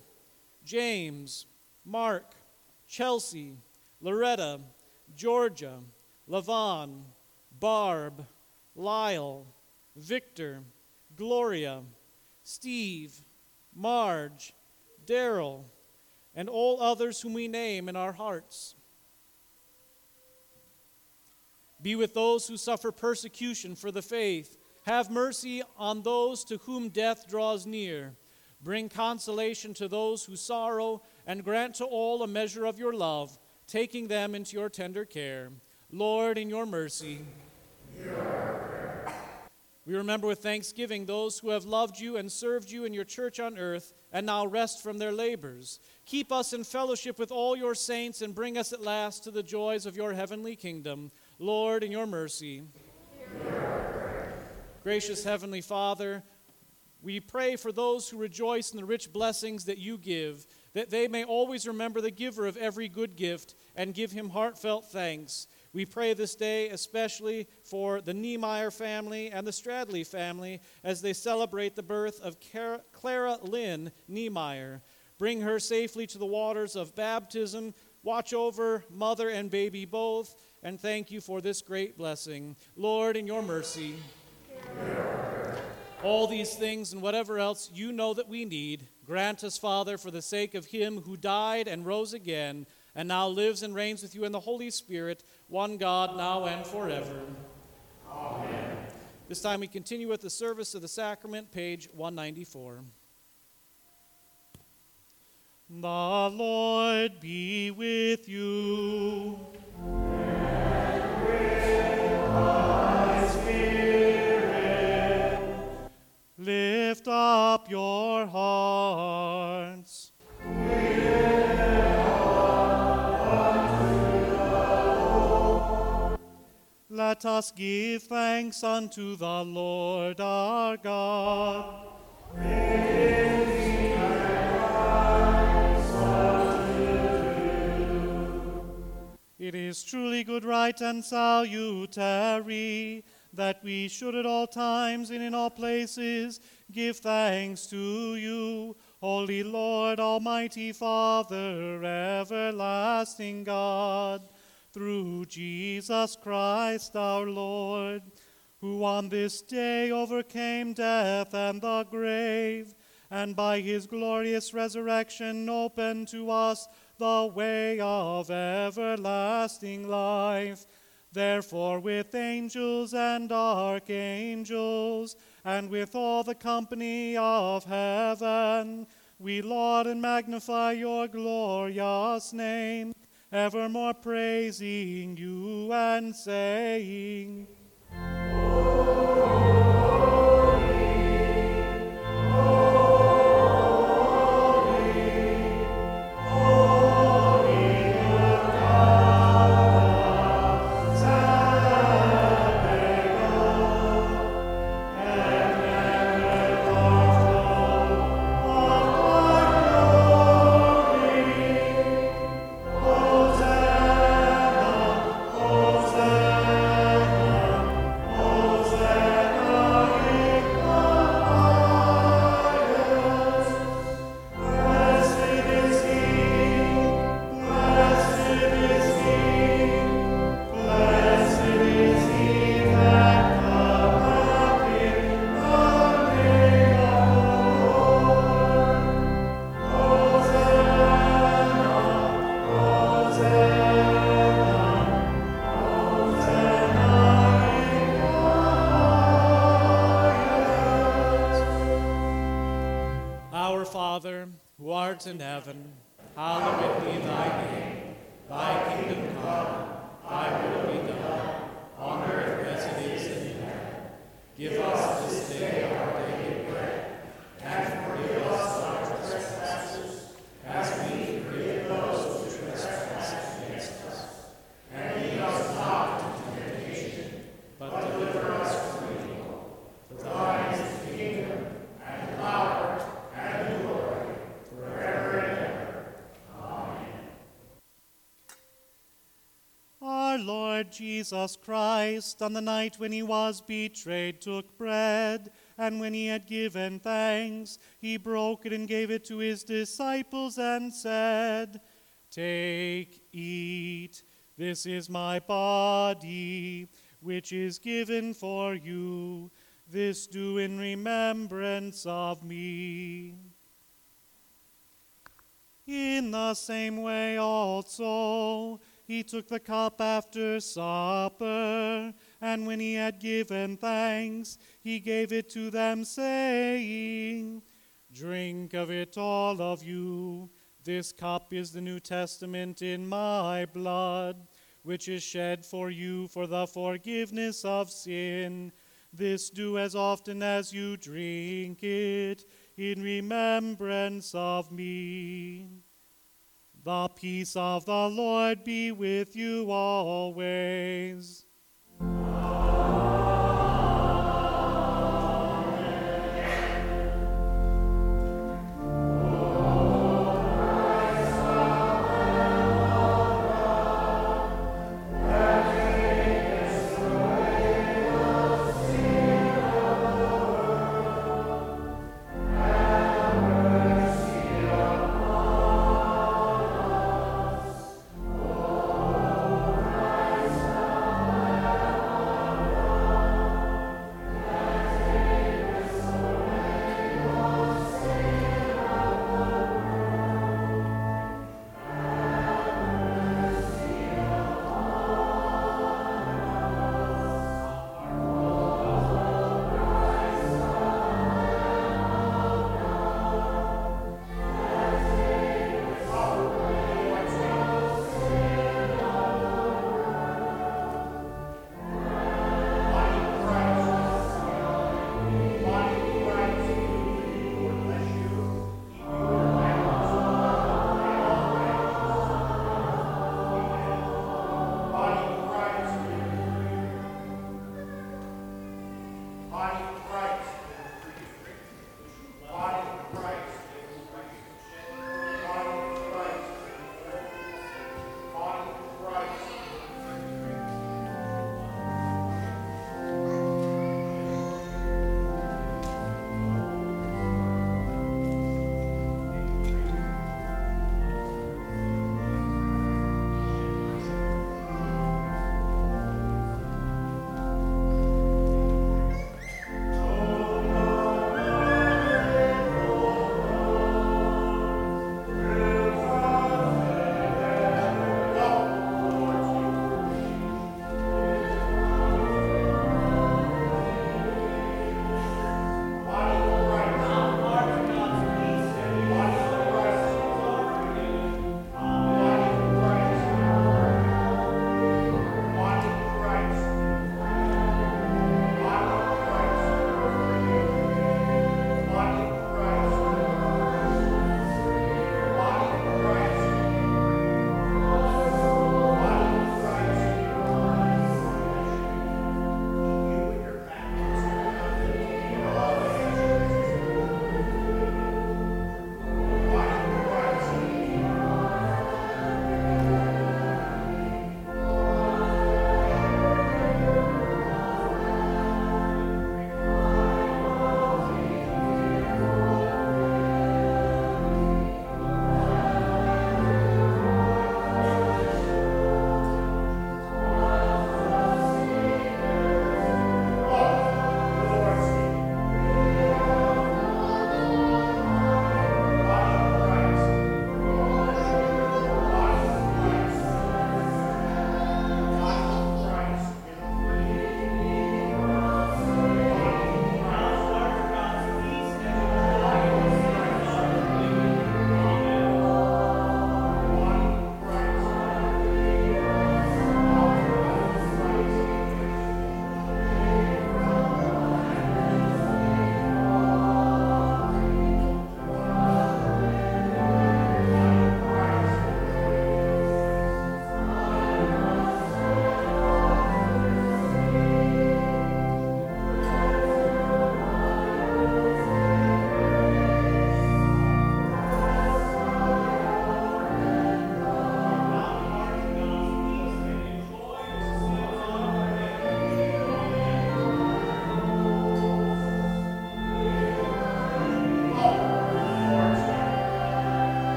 James, Mark, Chelsea, Loretta, Georgia, Lavon, Barb, Lyle, Victor, Gloria, Steve, Marge, Daryl, and all others whom we name in our hearts. Be with those who suffer persecution for the faith. Have mercy on those to whom death draws near. Bring consolation to those who sorrow, and grant to all a measure of your love, taking them into your tender care. Lord, in your mercy, hear our prayer. We remember with thanksgiving those who have loved you and served you in your church on earth, and now rest from their labors. Keep us in fellowship with all your saints, and bring us at last to the joys of your heavenly kingdom. Lord, in your mercy, hear our prayer. Gracious Heavenly Father, we pray for those who rejoice in the rich blessings that you give, that they may always remember the giver of every good gift and give him heartfelt thanks. We pray this day especially for the Niemeyer family and the Stradley family as they celebrate the birth of Clara Lynn Niemeyer. Bring her safely to the waters of baptism. Watch over mother and baby both, and thank you for this great blessing. Lord, in your mercy, all these things and whatever else you know that we need, grant us, Father, for the sake of him who died and rose again, and now lives and reigns with you in the Holy Spirit, one God, now and forever. Amen. This time we continue with the service of the sacrament, page one ninety-four. The Lord be with you. And with thy spirit. Lift up your hearts. Let us give thanks unto the Lord our God. It is It is truly good, right, and salutary that we should at all times and in all places give thanks to you, Holy Lord, Almighty Father, everlasting God, through Jesus Christ our Lord, who on this day overcame death and the grave, and by his glorious resurrection opened to us the way of everlasting life. Therefore, with angels and archangels, and with all the company of heaven, we laud and magnify your glorious name, evermore praising you and saying, in heaven, hallowed be thy name. Thy kingdom come, thy will be done, on earth as it is in heaven. Give us this day our daily bread, and forgive us our trespasses, as we forgive those who trespass against us. And lead us not into temptation, but deliver us from evil. For thine is the kingdom, and the power, and the glory, forever and ever. Amen. Our Lord Jesus Christ, on the night when he was betrayed, took bread, and when he had given thanks, he broke it and gave it to his disciples and said, "Take, eat, this is my body, which is given for you. This do in remembrance of me." In the same way also, he took the cup after supper, and when he had given thanks, he gave it to them, saying, "Drink of it, all of you. This cup is the New Testament in my blood, which is shed for you for the forgiveness of sin. This do as often as you drink it, in remembrance of me." The peace of the Lord be with you always. Amen.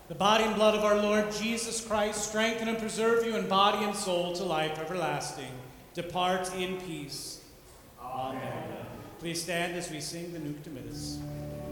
The body and blood of our Lord Jesus Christ strengthen and preserve you in body and soul to life everlasting. Depart in peace. Amen. Please stand as we sing the Nunc Dimittis.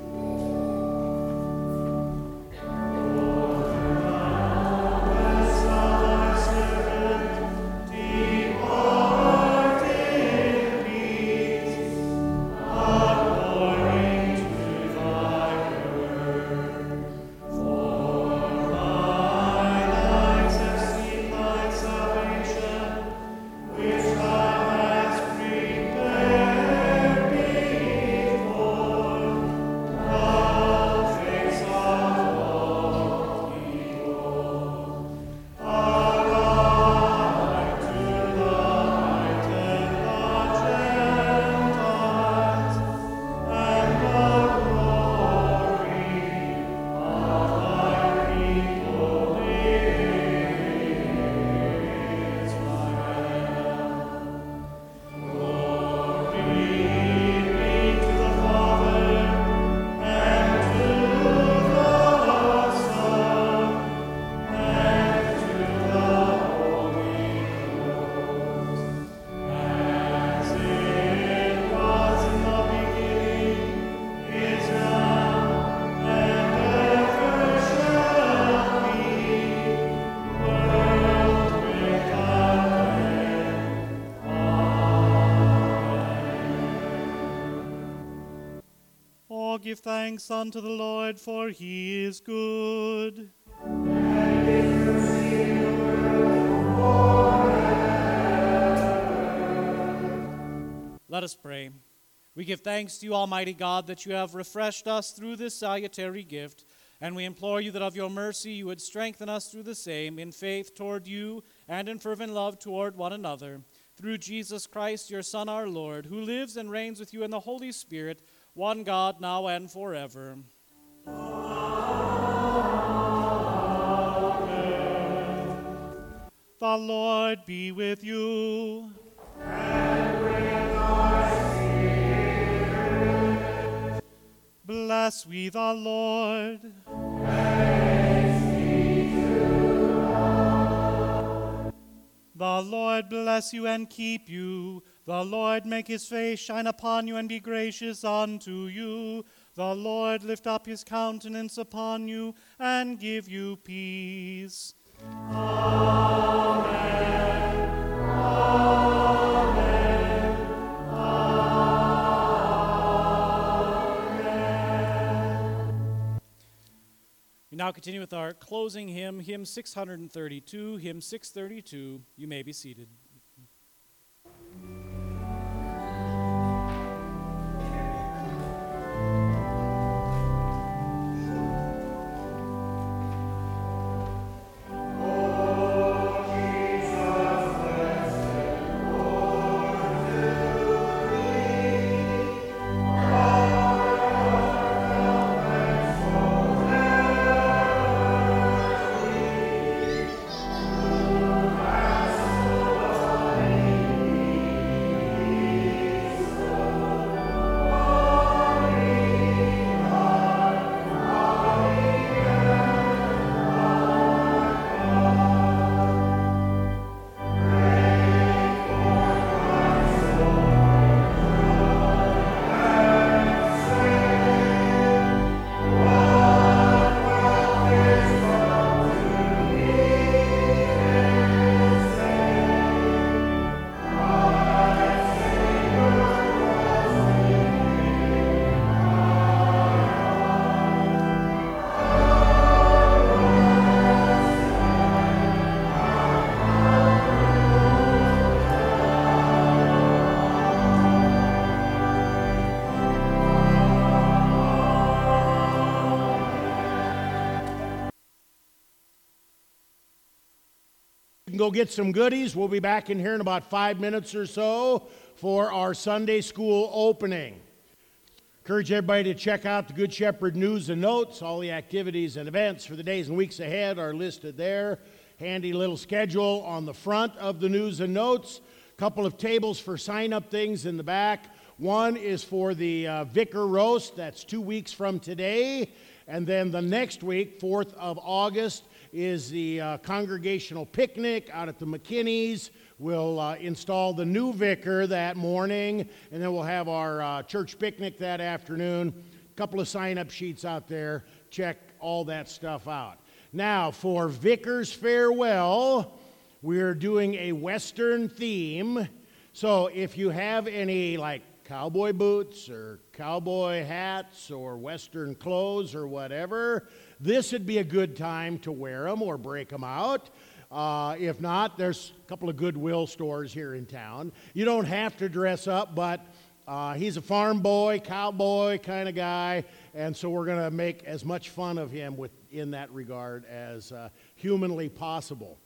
Give thanks unto the Lord, for he is good. Let us pray. We give thanks to you, Almighty God, that you have refreshed us through this salutary gift, and we implore you that of your mercy you would strengthen us through the same in faith toward you and in fervent love toward one another. Through Jesus Christ, your Son, our Lord, who lives and reigns with you in the Holy Spirit, one God, now and forever. Amen. The Lord be with you. And with thy spirit. Bless we the Lord. Praise be to God. The Lord bless you and keep you. The Lord make his face shine upon you and be gracious unto you. The Lord lift up his countenance upon you and give you peace. Amen. Amen. Amen. We now continue with our closing hymn, hymn six thirty-two. Hymn six thirty-two. You may be seated. Go get some goodies. We'll be back in here in about five minutes or so for our Sunday school opening. Encourage everybody to check out the Good Shepherd News and Notes. All the activities and events for the days and weeks ahead are listed there. Handy little schedule on the front of the News and Notes. A couple of tables for sign-up things in the back. One is for the uh, Vicar Roast. That's two weeks from today. And then the next week, fourth of August, is the uh, congregational picnic out at the McKinney's. We'll uh, install the new vicar that morning, and then we'll have our uh, church picnic that afternoon. A couple of sign-up sheets out there. Check all that stuff out. Now, for Vicar's Farewell, we're doing a Western theme. So if you have any, like, cowboy boots or cowboy hats or Western clothes or whatever, this would be a good time to wear them or break them out. Uh, if not, there's a couple of Goodwill stores here in town. You don't have to dress up, but uh, he's a farm boy, cowboy kind of guy, and so we're going to make as much fun of him with, in that regard as uh, humanly possible.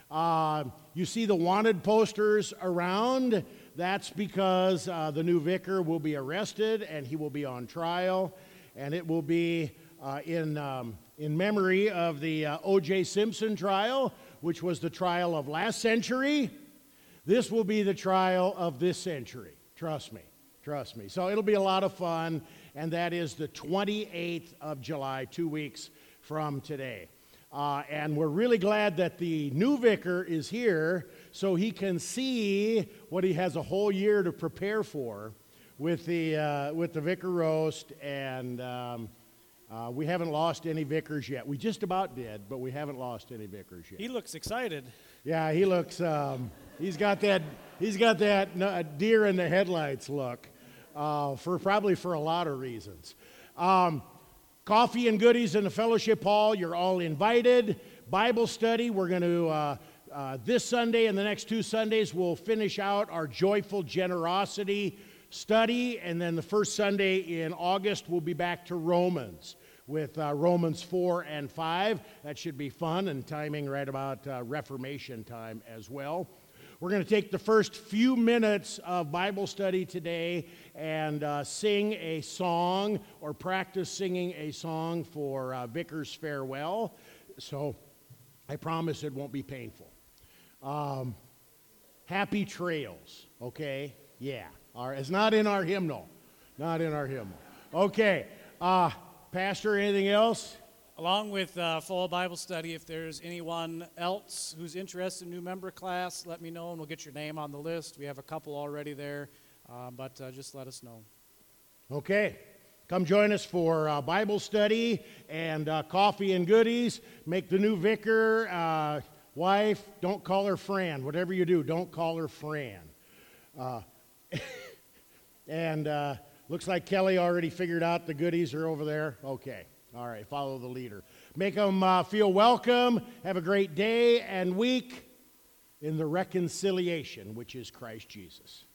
Uh, you see the wanted posters around. That's because uh, the new vicar will be arrested and he will be on trial, and it will be uh, in, um, in memory of the uh, O J Simpson trial, which was the trial of last century. This will be the trial of this century. Trust me, trust me. So it'll be a lot of fun, and that is the twenty-eighth of July, two weeks from today. Uh, and we're really glad that the new vicar is here so he can see what he has a whole year to prepare for with the, uh, with the Vicar Roast. And um, uh, we haven't lost any vicars yet. We just about did, but we haven't lost any vicars yet. He looks excited. Yeah, he looks, um, he's got that, he's got that uh, deer in the headlights look, uh, for probably for a lot of reasons. Um, Coffee and goodies in the fellowship hall. You're all invited. Bible study. We're going to, uh, uh, this Sunday and the next two Sundays, we'll finish out our joyful generosity study. And then the first Sunday in August, we'll be back to Romans with uh, Romans four and five. That should be fun and timing right about uh, Reformation time as well. We're going to take the first few minutes of Bible study today and uh, sing a song or practice singing a song for uh, Vicar's Farewell. So I promise it won't be painful. Um, happy trails, okay? Yeah. All right. It's not in our hymnal. Not in our hymnal. Okay. Uh, Pastor, anything else? Along with uh, full Bible study, if there's anyone else who's interested in new member class, let me know and we'll get your name on the list. We have a couple already there, uh, but uh, just let us know. Okay. Come join us for uh, Bible study and uh, coffee and goodies. Make the new vicar, uh, wife, don't call her Fran. Whatever you do, don't call her Fran. Uh, and uh, looks like Kelly already figured out the goodies are over there. Okay. All right, follow the leader. Make them uh, feel welcome. Have a great day and week in the reconciliation, which is Christ Jesus.